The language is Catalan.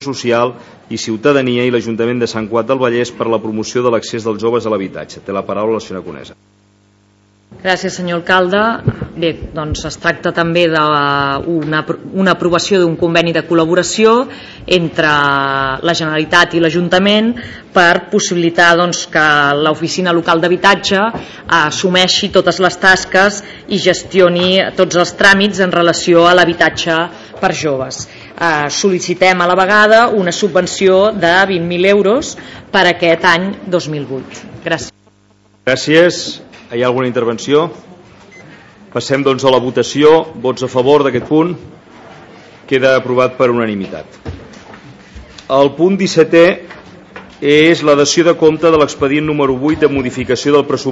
Social i Ciutadania i l'Ajuntament de Sant Cugat del Vallès per la promoció de l'accés dels joves a l'habitatge. Té la paraula la senyora Conesa. Gràcies, senyor alcalde. Bé, doncs es tracta també d'una aprovació d'un conveni de col·laboració entre la Generalitat i l'Ajuntament per possibilitar que l'Oficina Local d'Habitatge assumeixi totes les tasques i gestioni tots els tràmits en relació a l'habitatge per joves. Sol·licitem a la vegada una subvenció de 20.000 euros per aquest any 2008. Gràcies. Gràcies. Hi ha alguna intervenció? Passem doncs a la votació. Vots a favor d'aquest punt? Queda aprovat per unanimitat. El punt 17è és la dació de compte de l'expedient número 8 de modificació del pressupost